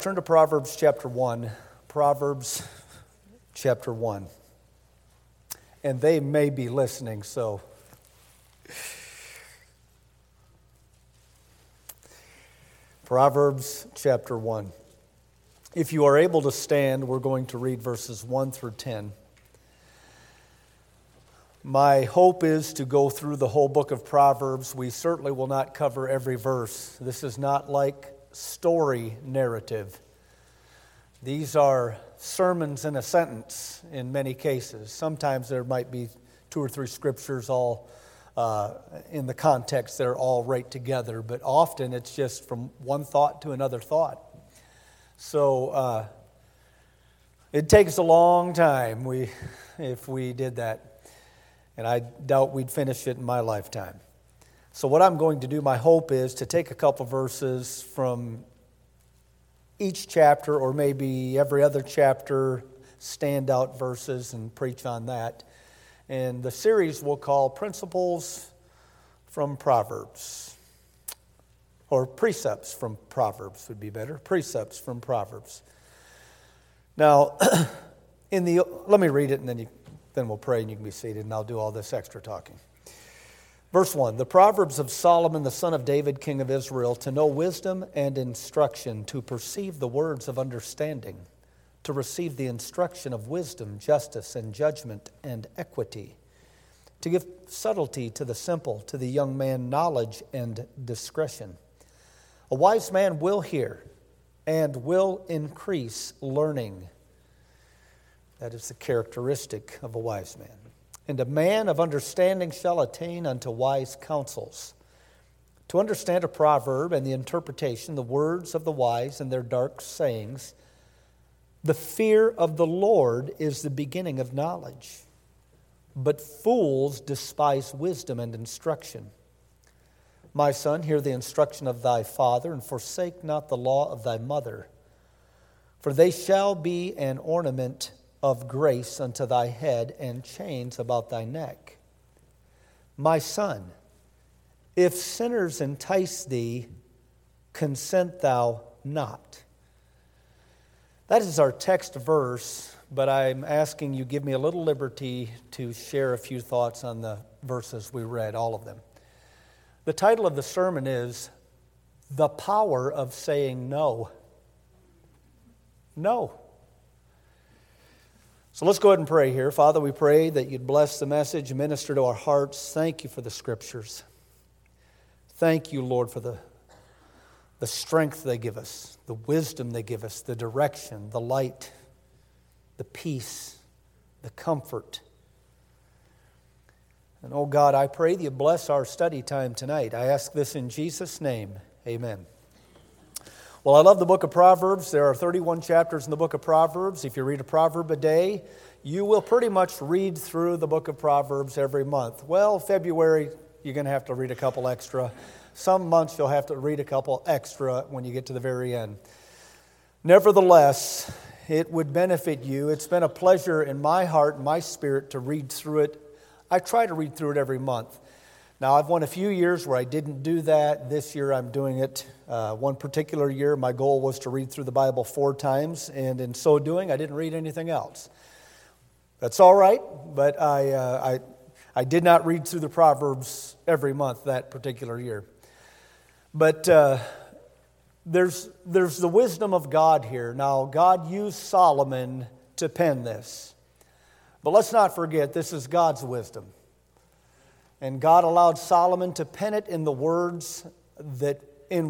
Turn to Proverbs chapter 1. Proverbs chapter 1. And they may be listening, so. Proverbs chapter 1. If you are able to stand, we're going to read verses 1 through 10. My hope is to go through the whole book of Proverbs. We certainly will not cover every verse. This is not like story narrative. These are sermons in a sentence in many cases. Sometimes there might be 2 or 3 scriptures all in the context. They're all right together, but often it's just from one thought to another thought. So it takes a long time if we did that, and I doubt we'd finish it in my lifetime. So what I'm going to do, my hope is to take a couple verses from each chapter, or maybe every other chapter, standout verses, and preach on that. And the series we'll call Principles from Proverbs. Or Precepts from Proverbs would be better. Precepts from Proverbs. Now, let me read it, and then we'll pray, and you can be seated, and I'll do all this extra talking. Verse 1, the Proverbs of Solomon, the son of David, king of Israel, to know wisdom and instruction, to perceive the words of understanding, to receive the instruction of wisdom, justice, and judgment, and equity, to give subtlety to the simple, to the young man knowledge and discretion. A wise man will hear and will increase learning. That is the characteristic of a wise man. And a man of understanding shall attain unto wise counsels. To understand a proverb and the interpretation, the words of the wise and their dark sayings, the fear of the Lord is the beginning of knowledge. But fools despise wisdom and instruction. My son, hear the instruction of thy father, and forsake not the law of thy mother. For they shall be an ornament of grace unto thy head, and chains about thy neck. My son, if sinners entice thee, consent thou not. That is our text verse, but I'm asking you give me a little liberty to share a few thoughts on the verses we read, all of them. The title of the sermon is The Power of Saying No. No. So let's go ahead and pray here. Father, we pray that you'd bless the message and minister to our hearts. Thank you for the Scriptures. Thank you, Lord, for the strength they give us, the wisdom they give us, the direction, the light, the peace, the comfort. And, oh God, I pray that you bless our study time tonight. I ask this in Jesus' name. Amen. Well, I love the book of Proverbs. There are 31 chapters in the book of Proverbs. If you read a proverb a day, you will pretty much read through the book of Proverbs every month. Well, February, you're going to have to read a couple extra. Some months you'll have to read a couple extra when you get to the very end. Nevertheless, it would benefit you. It's been a pleasure in my heart and my spirit to read through it. I try to read through it every month. Now, I've won a few years where I didn't do that. This year I'm doing it. One particular year, my goal was to read through the Bible 4 times, and in so doing, I didn't read anything else. That's all right, but I did not read through the Proverbs every month that particular year. But there's the wisdom of God here. Now, God used Solomon to pen this. But let's not forget, this is God's wisdom. And God allowed Solomon to pen it in words that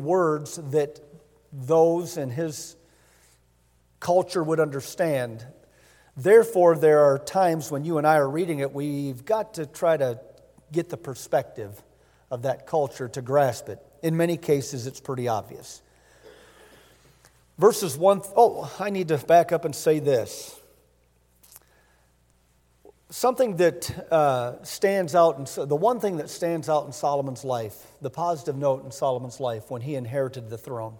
those in his culture would understand. Therefore, there are times when you and I are reading it, we've got to try to get the perspective of that culture to grasp it. In many cases, it's pretty obvious. Verses 1, I need to back up and say this. Something that stands out, the one thing that stands out in Solomon's life, the positive note in Solomon's life when he inherited the throne.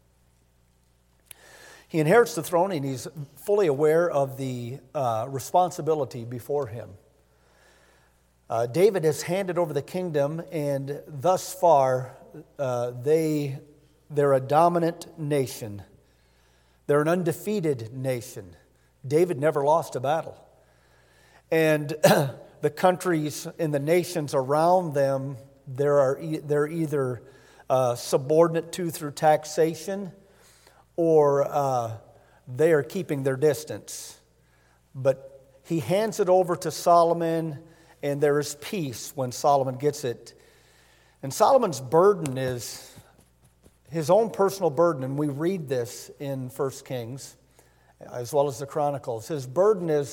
He inherits the throne and he's fully aware of the responsibility before him. David has handed over the kingdom, and thus far they're a dominant nation. They're an undefeated nation. David never lost a battle. And the countries and the nations around them, they're either subordinate to through taxation, or they are keeping their distance. But he hands it over to Solomon, and there is peace when Solomon gets it. And Solomon's burden is his own personal burden, and we read this in 1 Kings as well as the Chronicles. His burden is,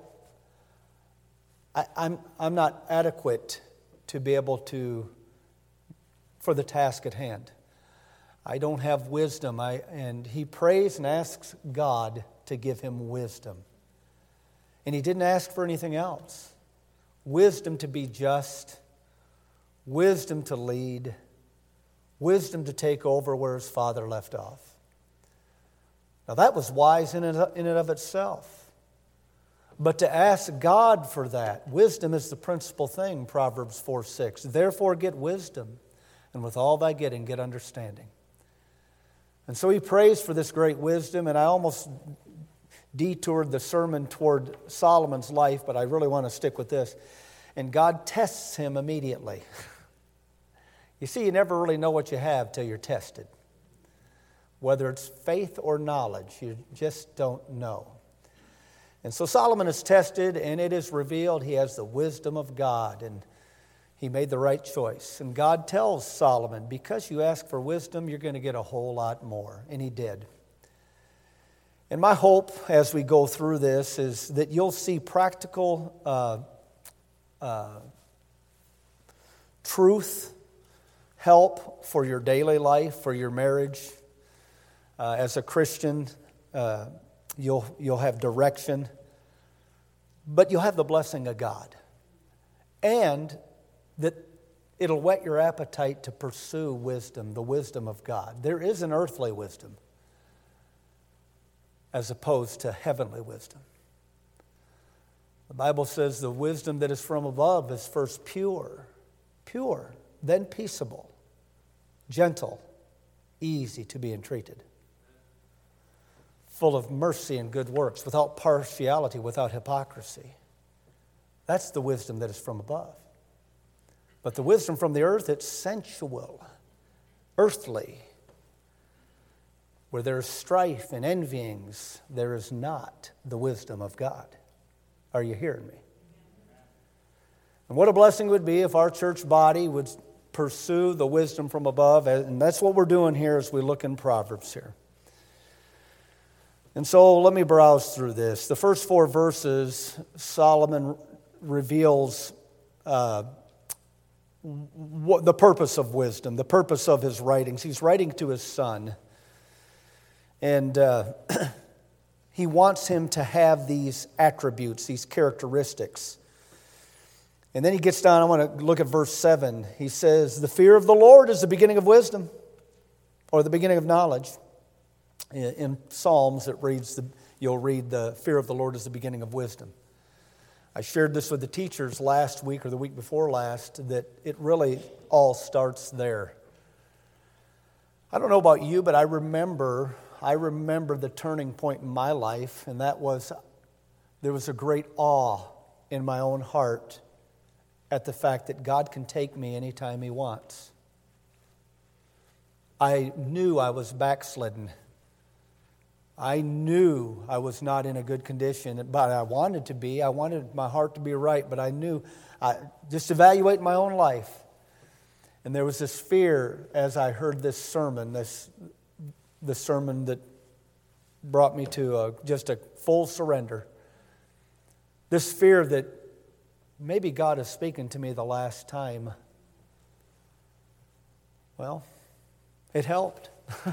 I'm not adequate to be able to, for the task at hand. I don't have wisdom. And he prays and asks God to give him wisdom. And he didn't ask for anything else. Wisdom to be just, wisdom to lead, wisdom to take over where his father left off. Now that was wise in and of itself. But to ask God for that, wisdom is the principal thing, Proverbs 4:6. Therefore get wisdom, and with all thy getting, get understanding. And so he prays for this great wisdom, and I almost detoured the sermon toward Solomon's life, but I really want to stick with this. And God tests him immediately. You see, you never really know what you have till you're tested. Whether it's faith or knowledge, you just don't know. And so Solomon is tested, and it is revealed he has the wisdom of God, and he made the right choice. And God tells Solomon, because you ask for wisdom, you're going to get a whole lot more. And he did. And my hope as we go through this is that you'll see practical truth, help for your daily life, for your marriage. As a Christian, you'll have direction, but you'll have the blessing of God. And that it'll whet your appetite to pursue wisdom, the wisdom of God. There is an earthly wisdom as opposed to heavenly wisdom. The Bible says the wisdom that is from above is first pure, then peaceable, gentle, easy to be entreated, full of mercy and good works, without partiality, without hypocrisy. That's the wisdom that is from above. But the wisdom from the earth, it's sensual, earthly. Where there is strife and envyings, there is not the wisdom of God. Are you hearing me? And what a blessing it would be if our church body would pursue the wisdom from above. And that's what we're doing here as we look in Proverbs here. And so let me browse through this. The first 4 verses, Solomon reveals the purpose of wisdom, the purpose of his writings. He's writing to his son. And he wants him to have these attributes, these characteristics. And then he gets down, I want to look at verse 7. He says, the fear of the Lord is the beginning of wisdom, or the beginning of knowledge. In Psalms, you'll read the fear of the Lord is the beginning of wisdom. I shared this with the teachers last week or the week before last, that it really all starts there. I don't know about you, but I remember the turning point in my life, and that was there was a great awe in my own heart at the fact that God can take me anytime He wants. I knew I was backslidden. I knew I was not in a good condition, but I wanted to be. I wanted my heart to be right, but I knew, just evaluate my own life. And there was this fear as I heard this sermon, the sermon that brought me to just a full surrender. This fear that maybe God is speaking to me the last time. Well, it helped.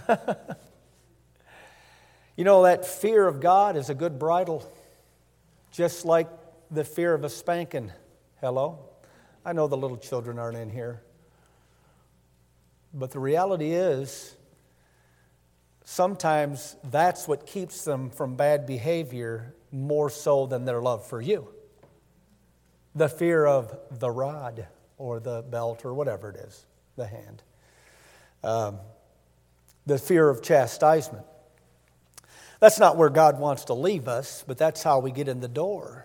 You know, that fear of God is a good bridle, just like the fear of a spanking. Hello? I know the little children aren't in here. But the reality is, sometimes that's what keeps them from bad behavior more so than their love for you. The fear of the rod or the belt or whatever it is, the hand. The fear of chastisement. That's not where God wants to leave us, but that's how we get in the door.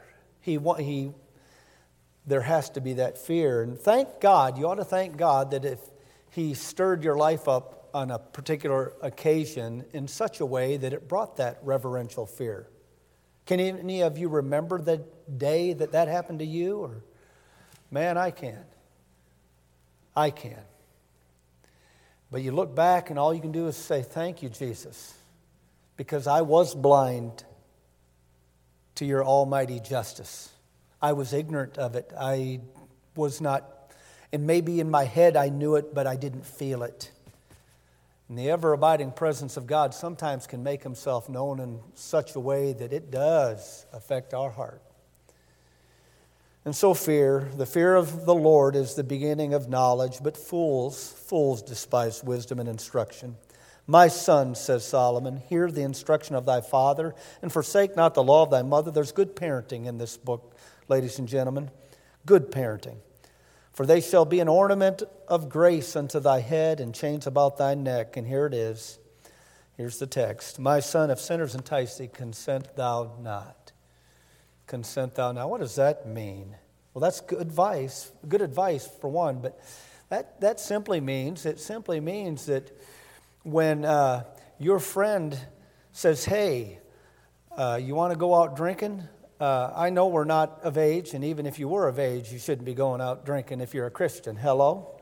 There has to be that fear. And thank God, you ought to thank God that if He stirred your life up on a particular occasion in such a way that it brought that reverential fear. Can any of you remember the day that happened to you? Or, man, I can. I can. But you look back and all you can do is say, thank you, Jesus, because I was blind to your almighty justice. I was ignorant of it. I was not, and maybe in my head I knew it, but I didn't feel it. And the ever-abiding presence of God sometimes can make Himself known in such a way that it does affect our heart. And so the fear of the Lord is the beginning of knowledge, but fools despise wisdom and instruction. My son, says Solomon, hear the instruction of thy father, and forsake not the law of thy mother. There's good parenting in this book, ladies and gentlemen. Good parenting. For they shall be an ornament of grace unto thy head, and chains about thy neck. And here it is. Here's the text. My son, if sinners entice thee, consent thou not. Consent thou not. What does that mean? Well, that's good advice for one, but that simply means that when your friend says, hey, you want to go out drinking? I know we're not of age, and even if you were of age, you shouldn't be going out drinking if you're a Christian. Hello?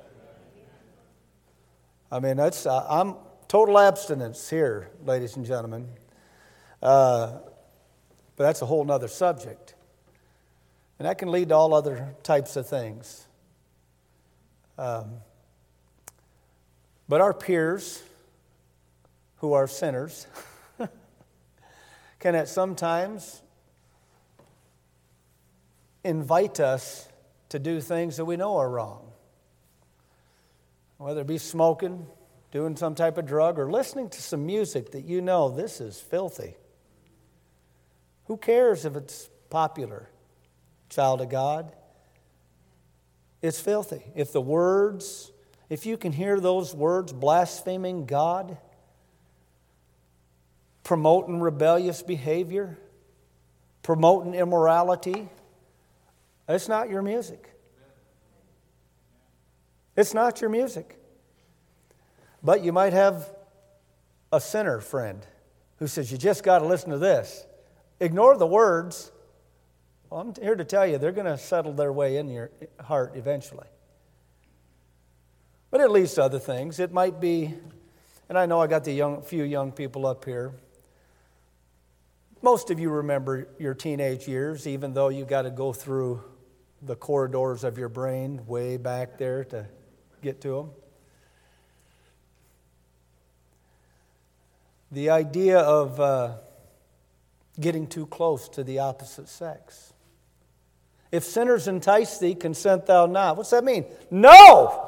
I mean, I'm total abstinence here, ladies and gentlemen. But that's a whole other subject. And that can lead to all other types of things. But our peers, who are sinners, can at some times invite us to do things that we know are wrong. Whether it be smoking, doing some type of drug, or listening to some music that you know this is filthy. Who cares if it's popular? Child of God, it's filthy. If you can hear those words blaspheming God, promoting rebellious behavior, promoting immorality, it's not your music. It's not your music. But you might have a sinner friend who says, you just got to listen to this. Ignore the words. Well, I'm here to tell you, they're going to settle their way in your heart eventually. But it leads to other things. It might be, and I know I got the few young people up here. Most of you remember your teenage years, even though you got to go through the corridors of your brain way back there to get to them. The idea of getting too close to the opposite sex. If sinners entice thee, consent thou not. What's that mean? No!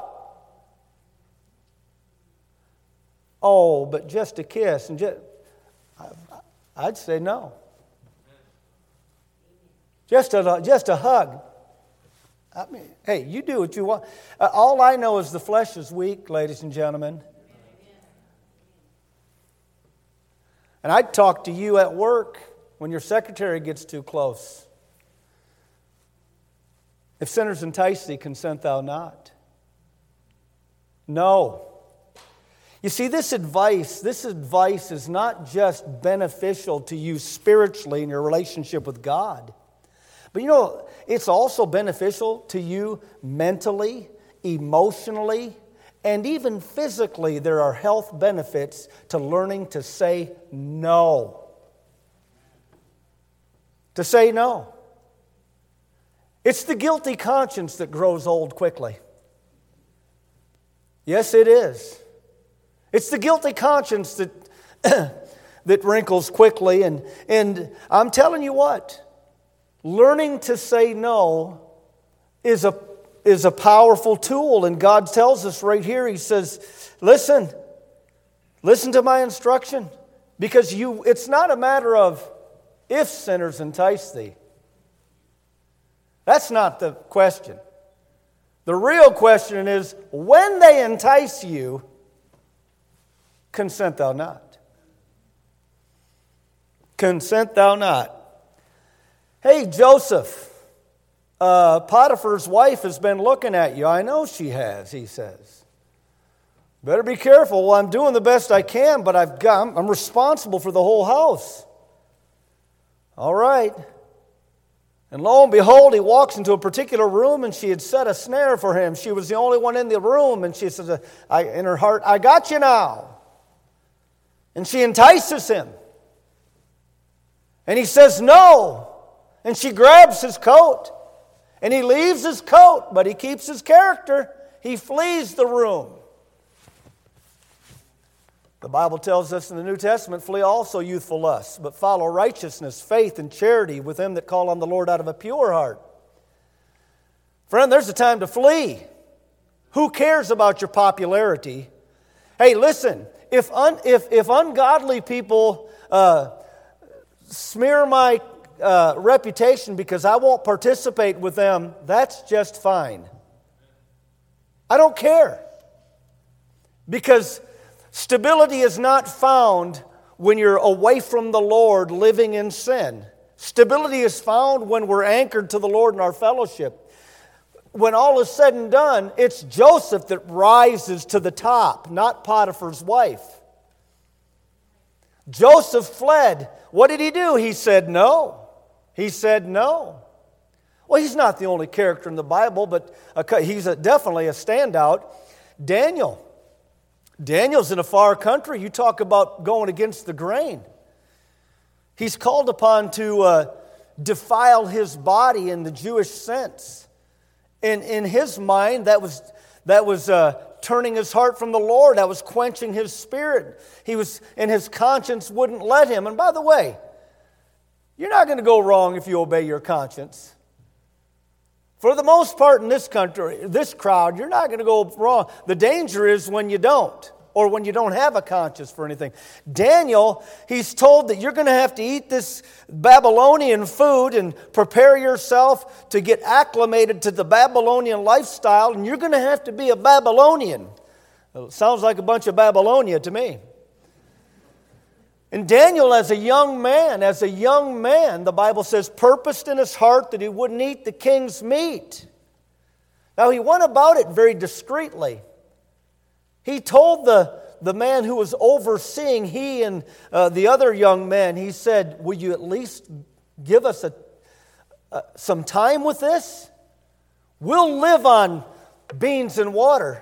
Oh, but just a kiss and I'd say no. Just a hug. I mean, hey, you do what you want. All I know is the flesh is weak, ladies and gentlemen. And I'd talk to you at work when your secretary gets too close. If sinners entice thee, consent thou not. No. You see, this advice is not just beneficial to you spiritually in your relationship with God. But you know, it's also beneficial to you mentally, emotionally, and even physically. There are health benefits to learning to say no. To say no. It's the guilty conscience that grows old quickly. Yes, it is. It's the guilty conscience that wrinkles quickly. And I'm telling you what, learning to say no is a powerful tool. And God tells us right here, He says, listen to my instruction. Because it's not a matter of if sinners entice thee. That's not the question. The real question is, when they entice you, consent thou not. consent thou not. Hey, Joseph, Potiphar's wife has been looking at you. I know she has, he says. Better be careful. Well, I'm doing the best I can, but I'm responsible for the whole house. All right. And lo and behold, he walks into a particular room, and she had set a snare for him. She was the only one in the room, and she says, in her heart, I got you now. And she entices him. And he says no. And she grabs his coat. And he leaves his coat, but he keeps his character. He flees the room. The Bible tells us in the New Testament, flee also youthful lusts, but follow righteousness, faith, and charity with them that call on the Lord out of a pure heart. Friend, there's a time to flee. Who cares about your popularity? Hey, listen, if ungodly people smear my reputation because I won't participate with them, that's just fine. I don't care. Because stability is not found when you're away from the Lord living in sin. Stability is found when we're anchored to the Lord in our fellowship. When all is said and done, it's Joseph that rises to the top, not Potiphar's wife. Joseph fled. What did he do? He said no. He said no. Well, he's not the only character in the Bible, but he's definitely a standout. Daniel's in a far country. You talk about going against the grain. He's called upon to defile his body in the Jewish sense. In his mind, that was turning his heart from the Lord. That was quenching his spirit. And his conscience wouldn't let him. And by the way, you're not going to go wrong if you obey your conscience. For the most part in this country, this crowd, you're not going to go wrong. The danger is when you don't, or when you don't have a conscience for anything. Daniel, he's told that you're going to have to eat this Babylonian food and prepare yourself to get acclimated to the Babylonian lifestyle, and you're going to have to be a Babylonian. It sounds like a bunch of Babylonia to me. And Daniel, as a young man, the Bible says, purposed in his heart that he wouldn't eat the king's meat. Now, he went about it very discreetly. He told the man who was overseeing, he and the other young men, he said, will you at least give us some time with this? We'll live on beans and water.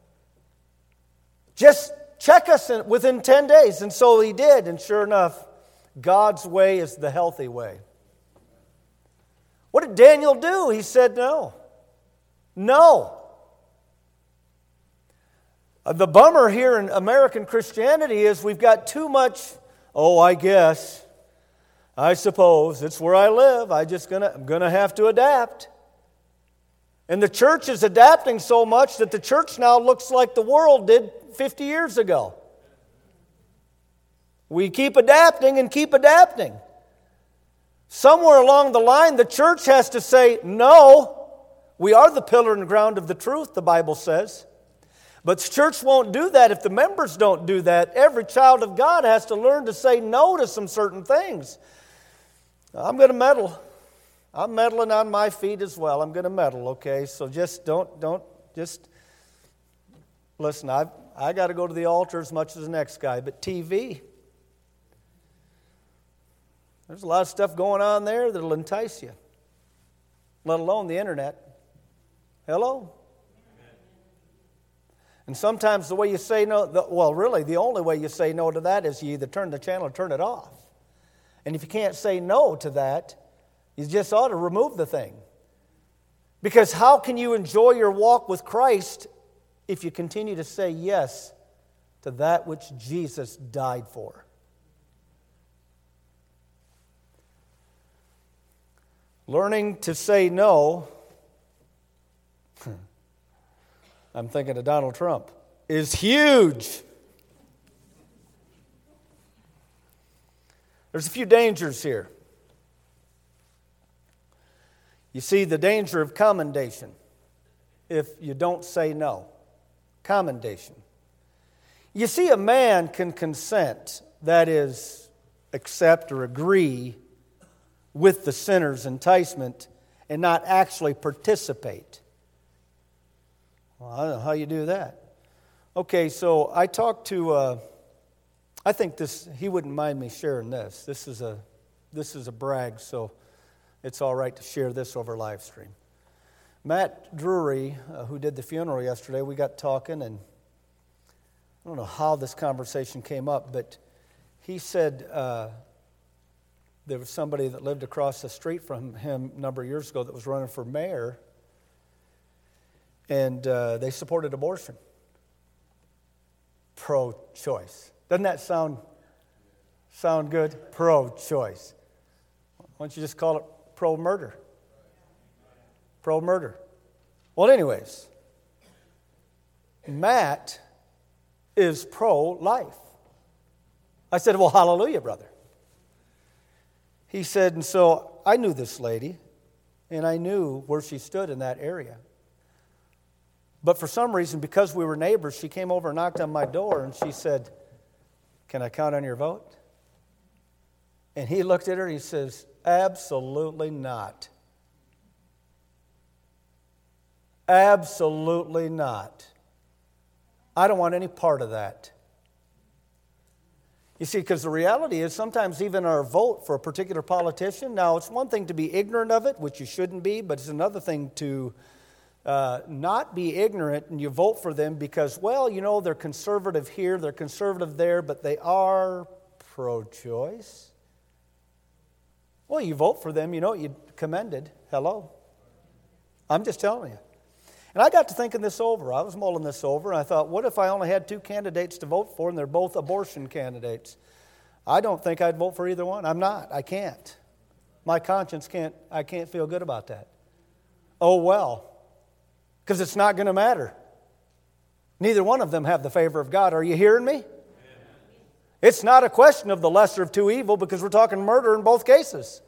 Just check us within 10 days. And so he did. And sure enough, God's way is the healthy way. What did Daniel do? He said no. No. The bummer here in American Christianity is we've got too much, I guess, I suppose, it's where I live. I'm going to have to adapt. And the church is adapting so much that the church now looks like the world did 50 years ago. We keep adapting and keep adapting. Somewhere along the line, the church has to say, no, we are the pillar and ground of the truth, the Bible says. But the church won't do that if the members don't do that. Every child of God has to learn to say no to some certain things. I'm going to meddle. I'm meddling on my feet as well. I'm going to meddle, okay? So just don't listen, I got to go to the altar as much as the next guy. But TV, there's a lot of stuff going on there that'll entice you, let alone the internet. Hello? And sometimes the way you say no, really the only way you say no to that is you either turn the channel or turn it off. And if you can't say no to that, you just ought to remove the thing. Because how can you enjoy your walk with Christ if you continue to say yes to that which Jesus died for? Learning to say no, I'm thinking of Donald Trump, is huge. There's a few dangers here. You see the danger of commendation if you don't say no. Commendation. You see, a man can consent, that is, accept or agree with the sinner's enticement and not actually participate. Well, I don't know how you do that. Okay, so I talked to, I think he wouldn't mind me sharing this. This is a brag, so it's all right to share this over live stream. Matt Drury, who did the funeral yesterday, we got talking, and I don't know how this conversation came up, but he said there was somebody that lived across the street from him a number of years ago that was running for mayor, and they supported abortion. Pro-choice. Doesn't that sound good? Pro-choice. Why don't you just call it pro-murder? Pro-murder. Well, anyways, Matt is pro-life. I said, well, hallelujah, brother. He said, and so I knew this lady, and I knew where she stood in that area. But for some reason, because we were neighbors, she came over and knocked on my door, and she said, can I count on your vote? And he looked at her, and he says, absolutely not. Absolutely not. I don't want any part of that. You see, because the reality is sometimes even our vote for a particular politician, now it's one thing to be ignorant of it, which you shouldn't be, but it's another thing to not be ignorant and you vote for them because, well, you know, they're conservative here, they're conservative there, but they are pro-choice. Well, you vote for them, you know, you commended. Hello. I'm just telling you. And I got to thinking this over. I was mulling this over, and I thought, what if I only had two candidates to vote for, and they're both abortion candidates? I don't think I'd vote for either one. I'm not. I can't. My conscience can't. I can't feel good about that. Oh, well. Because it's not going to matter. Neither one of them have the favor of God. Are you hearing me? It's not a question of the lesser of two evil, because we're talking murder in both cases.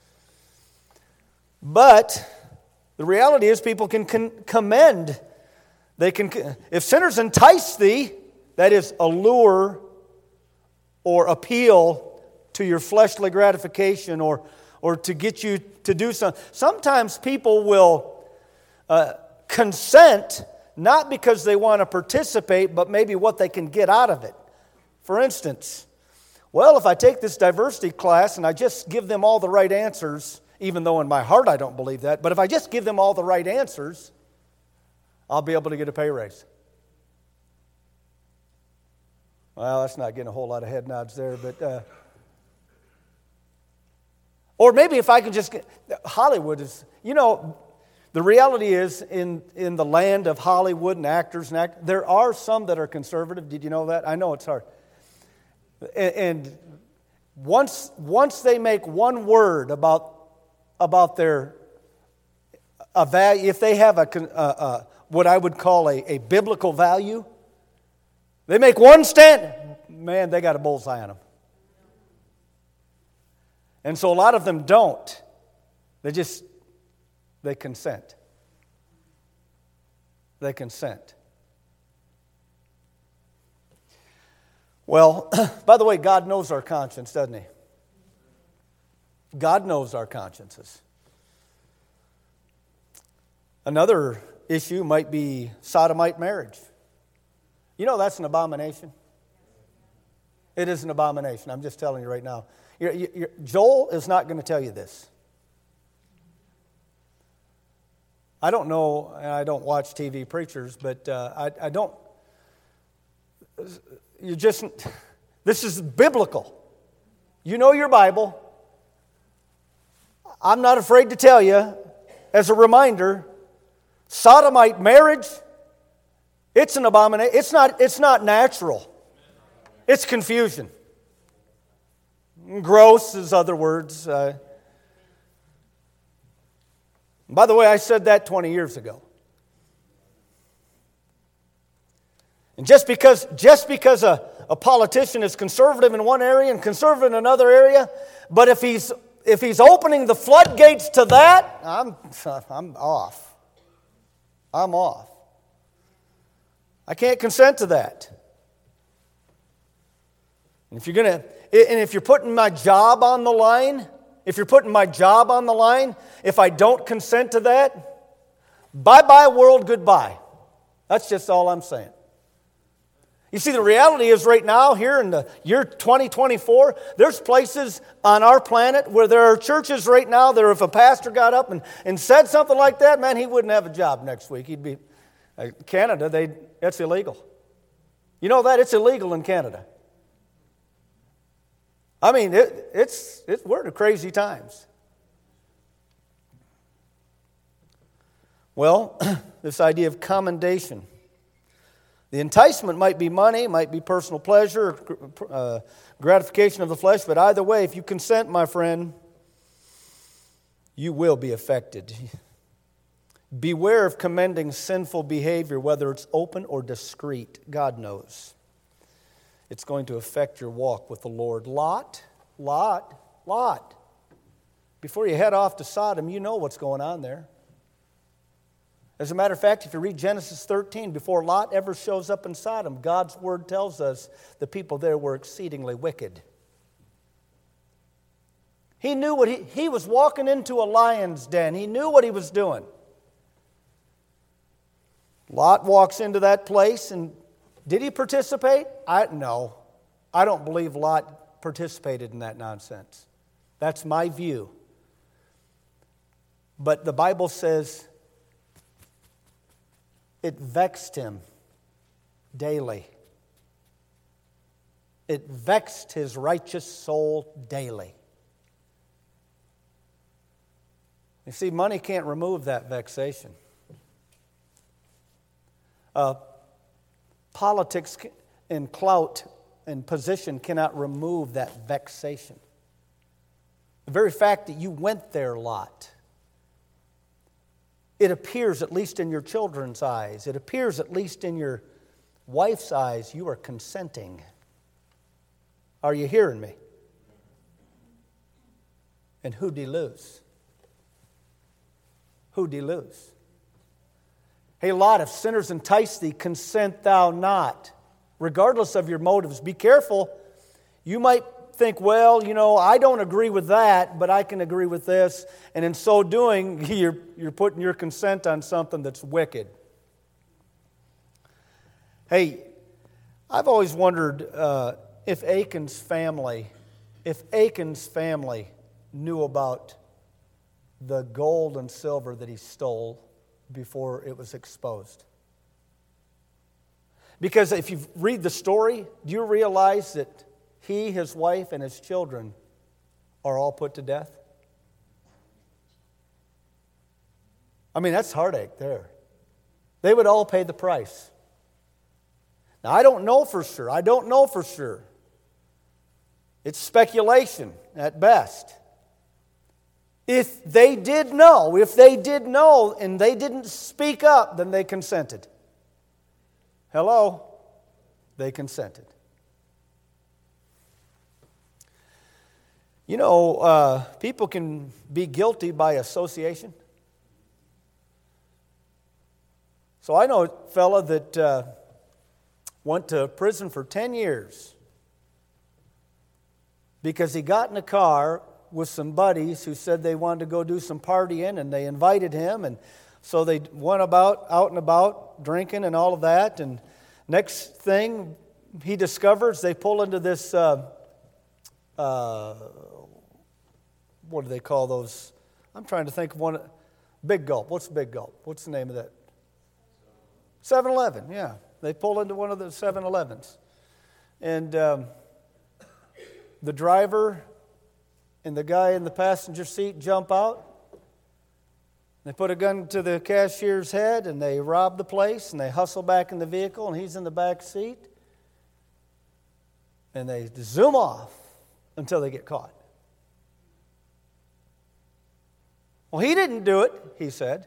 But the reality is people can commend. They can, if sinners entice thee, that is allure or appeal to your fleshly gratification or to get you to do something. Sometimes people will consent not because they want to participate, but maybe what they can get out of it. For instance, well, if I take this diversity class and I just give them all the right answers, even though in my heart I don't believe that, but if I just give them all the right answers, I'll be able to get a pay raise. Well, that's not getting a whole lot of head nods there, but or maybe if I can just get, Hollywood is, you know, the reality is in the land of Hollywood and actors there are some that are conservative. Did you know that? I know it's hard. And once they make one word about their value, if they have a what I would call a biblical value, they make one stand, man, they got a bullseye on them. And so a lot of them don't. They consent. They consent. Well, by the way, God knows our conscience, doesn't He? God knows our consciences. Another issue might be sodomite marriage. You know that's an abomination. It is an abomination. I'm just telling you right now. Joel is not going to tell you this. I don't know, and I don't watch TV preachers, but I don't. This is biblical. You know your Bible. I'm not afraid to tell you, as a reminder, sodomite marriage, it's an abomination. It's not natural. It's confusion. Gross is other words. By the way, I said that 20 years ago. And just because a politician is conservative in one area and conservative in another area, but if he's opening the floodgates to that, I'm off. I'm off. I can't consent to that. And And if you're putting my job on the line, if I don't consent to that, bye-bye world, goodbye. That's just all I'm saying. You see, the reality is right now, here in the year 2024, there's places on our planet where there are churches right now that if a pastor got up and said something like that, man, he wouldn't have a job next week. He'd be, Canada, that's illegal. You know that? It's illegal in Canada. I mean, we're in crazy times. Well, this idea of commendation. The enticement might be money, might be personal pleasure, gratification of the flesh, but either way, if you consent, my friend, you will be affected. Beware of commending sinful behavior, whether it's open or discreet. God knows. It's going to affect your walk with the Lord. Lot. Before you head off to Sodom, you know what's going on there. As a matter of fact, if you read Genesis 13, before Lot ever shows up in Sodom, God's word tells us the people there were exceedingly wicked. He knew what he was walking into a lion's den. He knew what he was doing. Lot walks into that place, and did he participate? No. I don't believe Lot participated in that nonsense. That's my view. But the Bible says it vexed him daily. It vexed his righteous soul daily. You see, money can't remove that vexation. Politics and clout and position cannot remove that vexation. The very fact that you went there, Lot, it appears, at least in your children's eyes, it appears, at least in your wife's eyes, you are consenting. Are you hearing me? And who'd he lose? Who'd he lose? Hey, Lot, if sinners entice thee, consent thou not. Regardless of your motives, be careful. You might think, well, I don't agree with that, but I can agree with this. And in so doing, you're putting your consent on something that's wicked. Hey, I've always wondered if Achan's family knew about the gold and silver that he stole before it was exposed. Because if you read the story, do you realize that he, his wife, and his children are all put to death? I mean, that's heartache there. They would all pay the price. Now, I don't know for sure. It's speculation at best. If they did know and they didn't speak up, then they consented. Hello? They consented. People can be guilty by association. So I know a fellow that went to prison for 10 years because he got in a car with some buddies who said they wanted to go do some partying, and they invited him, and so they went out and about, drinking and all of that, and next thing he discovers, they pull into this, what do they call those? I'm trying to think of one. Big Gulp. What's Big Gulp? What's the name of that? 7-Eleven, yeah. They pull into one of the 7-Elevens. And the driver and the guy in the passenger seat jump out. They put a gun to the cashier's head, and they rob the place, and they hustle back in the vehicle, and he's in the back seat. And they zoom off until they get caught. Well, he didn't do it, he said.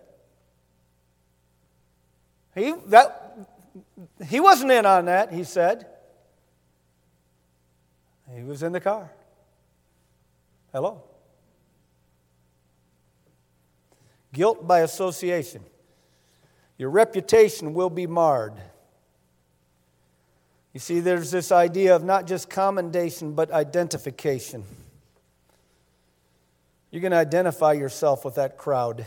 He wasn't in on that, he said. He was in the car. Hello? Guilt by association. Your reputation will be marred. You see, there's this idea of not just commendation, but identification. You're going to identify yourself with that crowd.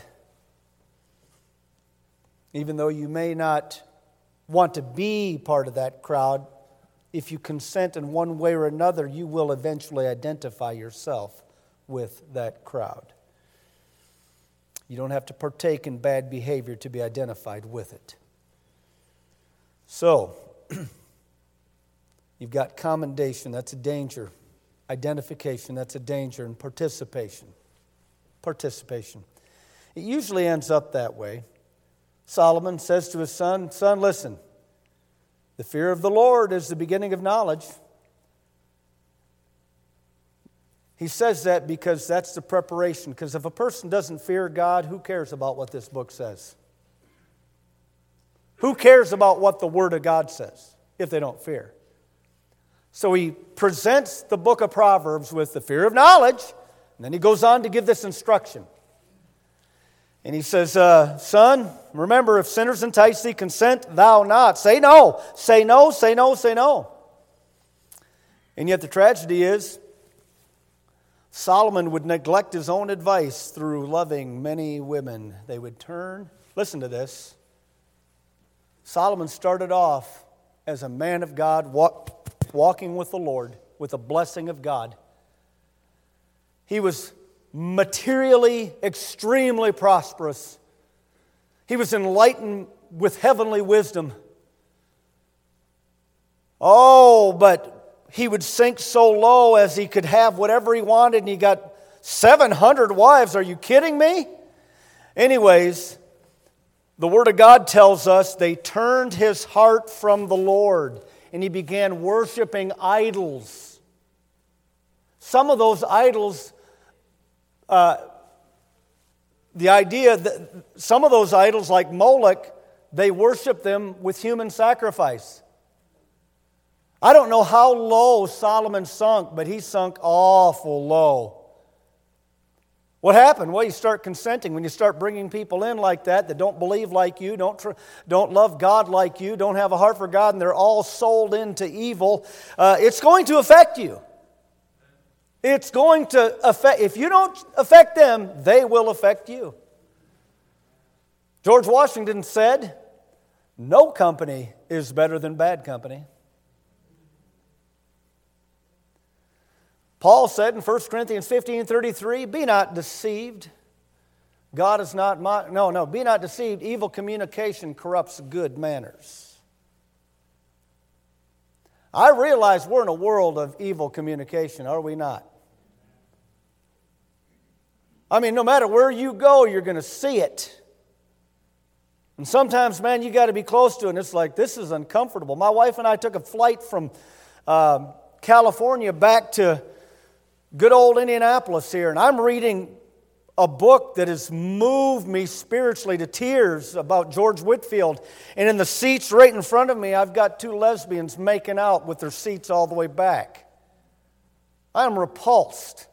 Even though you may not want to be part of that crowd, if you consent in one way or another, you will eventually identify yourself with that crowd. You don't have to partake in bad behavior to be identified with it. So, you've got commendation, that's a danger. Identification, that's a danger. And participation. Participation. It usually ends up that way. Solomon says to his son, "Son, listen, the fear of the Lord is the beginning of knowledge." He says that because that's the preparation. Because if a person doesn't fear God, who cares about what this book says? Who cares about what the Word of God says if they don't fear? So he presents the book of Proverbs with the fear of knowledge, and then he goes on to give this instruction. And he says, "Son, remember, if sinners entice thee, consent thou not." Say no, say no, say no, say no. And yet the tragedy is, Solomon would neglect his own advice through loving many women. They would turn. Listen to this. Solomon started off as a man of God, walking with the Lord, with the blessing of God. He was materially extremely prosperous. He was enlightened with heavenly wisdom. Oh, but he would sink so low as he could have whatever he wanted, and he got 700 wives. Are you kidding me? Anyways, the Word of God tells us they turned his heart from the Lord, and he began worshiping idols. Some of those idols, the idea that some of those idols, like Moloch, they worship them with human sacrifice. I don't know how low Solomon sunk, but he sunk awful low. What happened? Well, you start consenting. When you start bringing people in like that don't believe like you, don't love God like you, don't have a heart for God, and they're all sold into evil, it's going to affect you. It's going to affect, if you don't affect them, they will affect you. George Washington said, "No company is better than bad company." Paul said in 1 Corinthians 15:33, "Be not deceived. God is not be not deceived. Evil communication corrupts good manners." I realize we're in a world of evil communication, are we not? I mean, no matter where you go, you're going to see it. And sometimes, man, you got to be close to it, and it's like, this is uncomfortable. My wife and I took a flight from California back to good old Indianapolis here, and I'm reading a book that has moved me spiritually to tears about George Whitefield. And in the seats right in front of me, I've got two lesbians making out with their seats all the way back. I'm repulsed.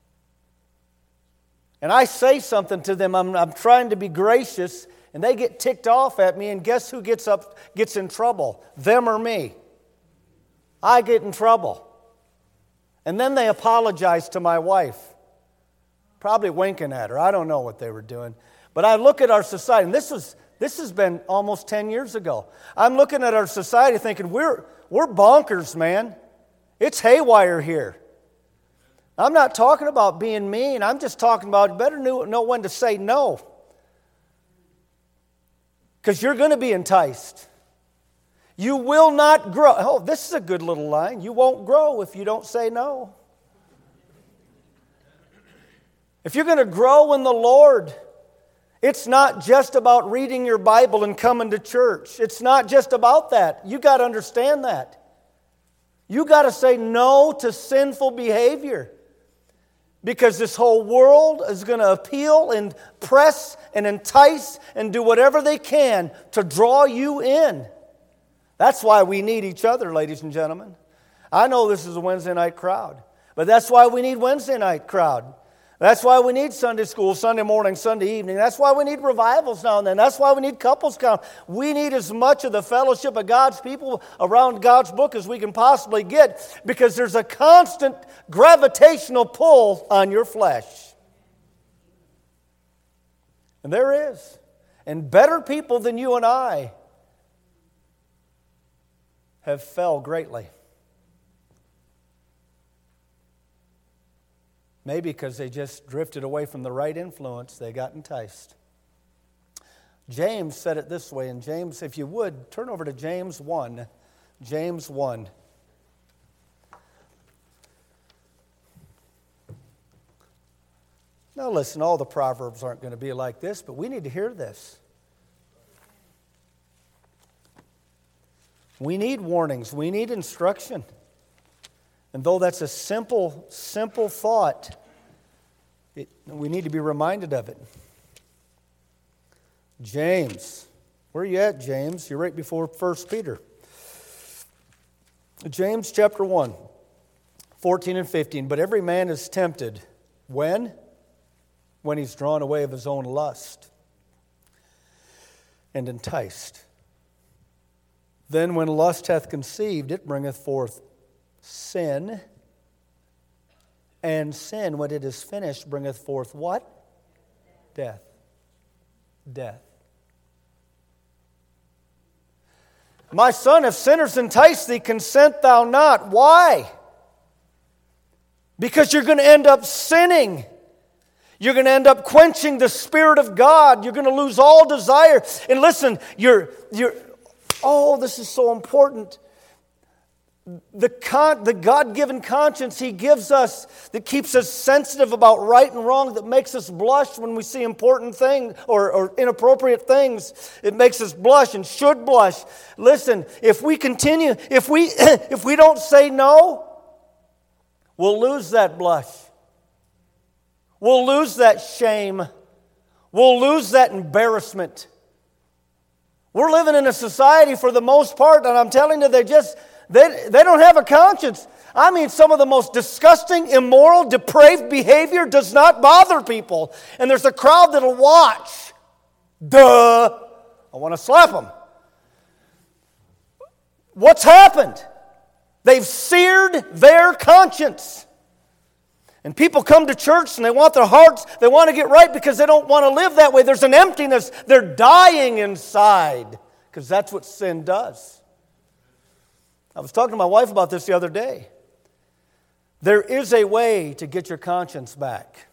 And I say something to them, I'm trying to be gracious, and they get ticked off at me, and guess who gets in trouble? Them or me? I get in trouble. And then they apologize to my wife. Probably winking at her. I don't know what they were doing. But I look at our society, and this has been almost 10 years ago. I'm looking at our society thinking, we're bonkers, man. It's haywire here. I'm not talking about being mean. I'm just talking about you better know when to say no. Because you're going to be enticed. You will not grow. Oh, this is a good little line. You won't grow if you don't say no. If you're going to grow in the Lord, it's not just about reading your Bible and coming to church. It's not just about that. You got to understand that. You got to say no to sinful behavior. Because this whole world is going to appeal and press and entice and do whatever they can to draw you in. That's why we need each other, ladies and gentlemen. I know this is a Wednesday night crowd, but that's why we need Wednesday night crowd. That's why we need Sunday school, Sunday morning, Sunday evening. That's why we need revivals now and then. That's why we need couples count. We need as much of the fellowship of God's people around God's book as we can possibly get, because there's a constant gravitational pull on your flesh. And there is. And better people than you and I have fell greatly. Maybe because they just drifted away from the right influence, they got enticed. James said it this way, and James, if you would, turn over to James 1. James 1. Now listen, all the Proverbs aren't going to be like this, but we need to hear this. We need warnings. We need instruction. And though that's a simple thought, we need to be reminded of it. James. Where are you at, James? You're right before 1 Peter. James chapter 1, 14 and 15. But every man is tempted. When? When he's drawn away of his own lust and enticed. Then when lust hath conceived, it bringeth forth sin. And sin, when it is finished, bringeth forth what? Death. Death. My son, if sinners entice thee, consent thou not. Why? Because you're going to end up sinning. You're going to end up quenching the Spirit of God. You're going to lose all desire. And listen, this is so important. The God-given conscience He gives us that keeps us sensitive about right and wrong, that makes us blush when we see important things or inappropriate things. It makes us blush and should blush. Listen, if we continue, if we don't say no, we'll lose that blush. We'll lose that shame. We'll lose that embarrassment. We're living in a society for the most part, and I'm telling you, they don't have a conscience. I mean, some of the most disgusting, immoral, depraved behavior does not bother people. And there's a crowd that'll watch. Duh! I want to slap them. What's happened? They've seared their conscience. And people come to church and they want their hearts, they want to get right because they don't want to live that way. There's an emptiness. They're dying inside because that's what sin does. I was talking to my wife about this the other day. There is a way to get your conscience back.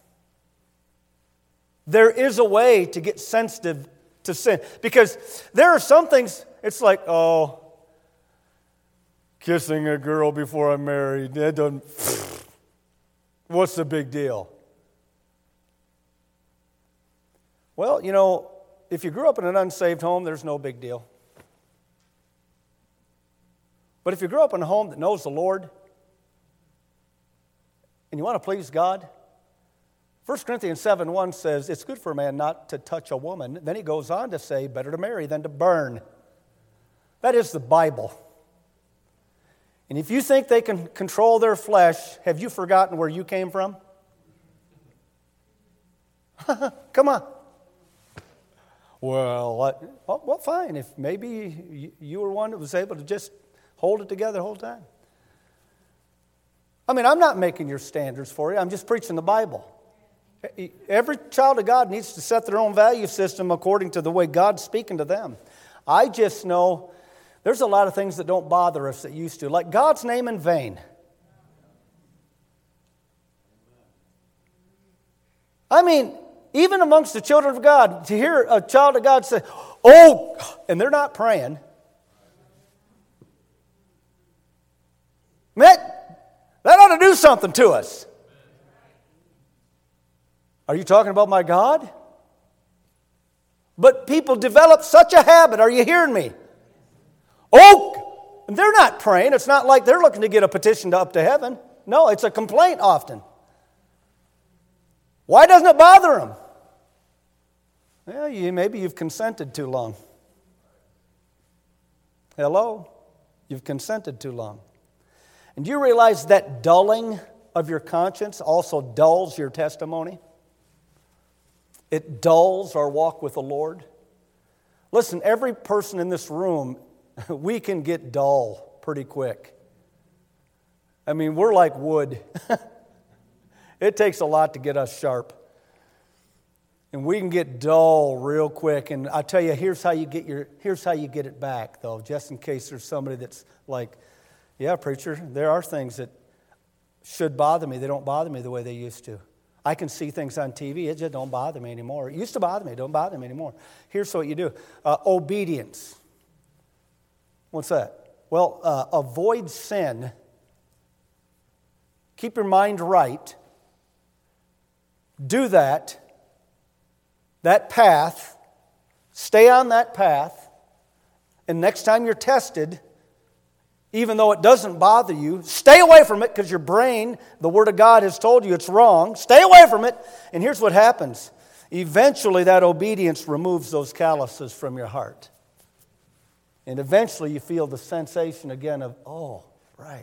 There is a way to get sensitive to sin. Because there are some things, it's like, kissing a girl before I'm married, that doesn't... What's the big deal? Well, if you grew up in an unsaved home, there's no big deal. But if you grew up in a home that knows the Lord and you want to please God, 1 Corinthians 7:1 says, it's good for a man not to touch a woman. Then he goes on to say, better to marry than to burn. That is the Bible. And if you think they can control their flesh, have you forgotten where you came from? Come on. Well, fine. If maybe you were one that was able to just hold it together the whole time. I mean, I'm not making your standards for you. I'm just preaching the Bible. Every child of God needs to set their own value system according to the way God's speaking to them. I just know there's a lot of things that don't bother us that used to, like God's name in vain. I mean, even amongst the children of God, to hear a child of God say, and they're not praying. That ought to do something to us. Are you talking about my God? But people develop such a habit. Are you hearing me? And they're not praying. It's not like they're looking to get a petition up to heaven. No, it's a complaint often. Why doesn't it bother them? Well, maybe you've consented too long. Hello? You've consented too long. And do you realize that dulling of your conscience also dulls your testimony. It dulls our walk with the Lord. Listen, every person in this room, we can get dull pretty quick. I mean, we're like wood. It takes a lot to get us sharp. And we can get dull real quick. And I tell you, here's how you get it back, though, just in case there's somebody that's like, yeah, preacher, there are things that should bother me. They don't bother me the way they used to. I can see things on TV. It just don't bother me anymore. It used to bother me. It don't bother me anymore. Here's what you do. Obedience. What's that? Well, avoid sin. Keep your mind right. Do that path. Stay on that path. And next time you're tested, even though it doesn't bother you, stay away from it because your brain, the Word of God has told you it's wrong. Stay away from it. And here's what happens. Eventually that obedience removes those calluses from your heart. And eventually you feel the sensation again of, oh, right.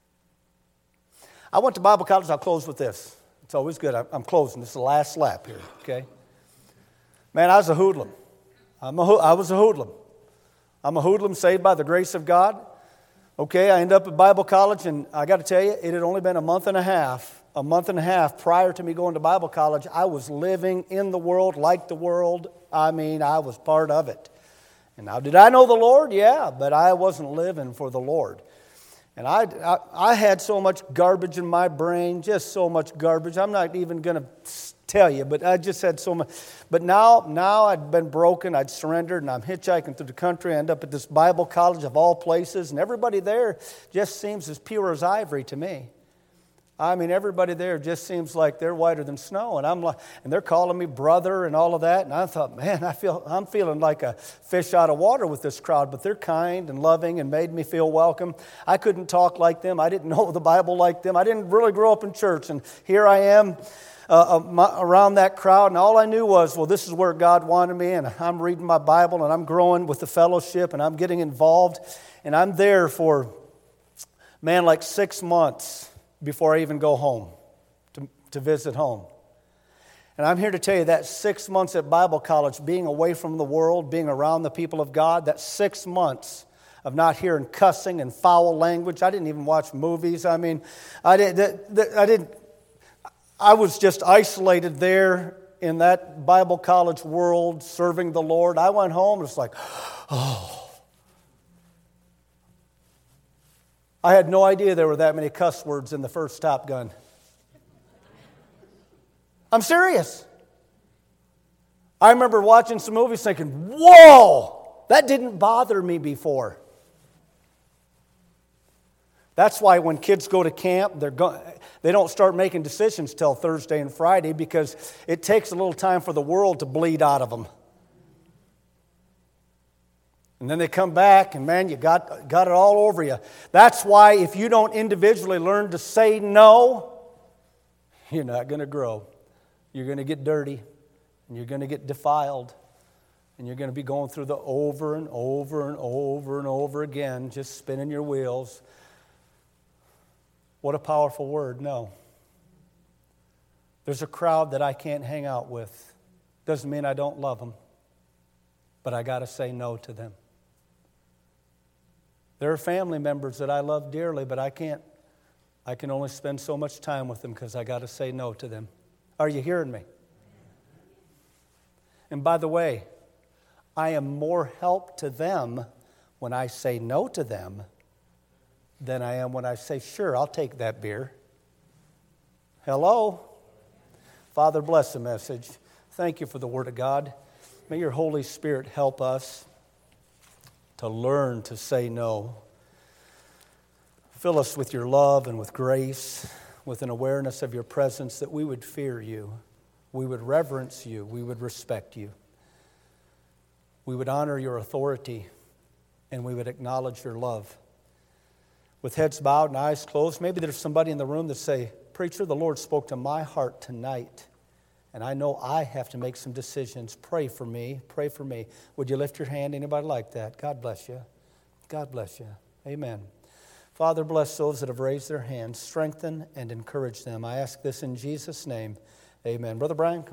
I went to Bible college. I'll close with this. It's always good. I'm closing. This is the last lap here, okay? Man, I was a hoodlum. I was a hoodlum. I'm a hoodlum saved by the grace of God. Okay, I end up at Bible college, and I got to tell you, it had only been a month and a half prior to me going to Bible college. I was living in the world, like the world. I mean, I was part of it. And now, did I know the Lord? Yeah, but I wasn't living for the Lord. And I had so much garbage in my brain, just so much garbage. I'm not even going to tell you, but I just had so much. But now I'd been broken, I'd surrendered, and I'm hitchhiking through the country. I end up at this Bible college of all places, and everybody there just seems as pure as ivory to me. I mean, everybody there just seems like they're whiter than snow, and and they're calling me brother and all of that. And I thought, man, I'm feeling like a fish out of water with this crowd, but they're kind and loving and made me feel welcome. I couldn't talk like them. I didn't know the Bible like them. I didn't really grow up in church, and here I am around that crowd, and all I knew was, well, this is where God wanted me, and I'm reading my Bible, and I'm growing with the fellowship, and I'm getting involved, and I'm there for, man, like 6 months before I even go home to visit home. And I'm here to tell you that 6 months at Bible college, being away from the world, being around the people of God, that 6 months of not hearing cussing and foul language. I didn't even watch movies. I mean, I was just isolated there in that Bible college world, serving the Lord. I went home and it's like, oh. I had no idea there were that many cuss words in the first Top Gun. I'm serious. I remember watching some movies thinking, whoa, that didn't bother me before. That's why when kids go to camp, they don't start making decisions till Thursday and Friday because it takes a little time for the world to bleed out of them. And then they come back, and man, you got it all over you. That's why if you don't individually learn to say no, you're not going to grow. You're going to get dirty, and you're going to get defiled, and you're going to be going through the over and over and over and over again, just spinning your wheels. What a powerful word, no. There's a crowd that I can't hang out with. Doesn't mean I don't love them, but I got to say no to them. There are family members that I love dearly, but I can only spend so much time with them because I got to say no to them. Are you hearing me? And by the way, I am more help to them when I say no to them than I am when I say, sure, I'll take that beer. Hello? Father, bless the message. Thank you for the Word of God. May your Holy Spirit help us to learn to say no. Fill us with your love and with grace, with an awareness of your presence, that we would fear you, we would reverence you, we would respect you. We would honor your authority, and we would acknowledge your love. With heads bowed and eyes closed, maybe there's somebody in the room that say, preacher, the Lord spoke to my heart tonight, and I know I have to make some decisions. Pray for me. Pray for me. Would you lift your hand? Anybody like that? God bless you. God bless you. Amen. Father, bless those that have raised their hands. Strengthen and encourage them. I ask this in Jesus' name. Amen. Brother Brian, come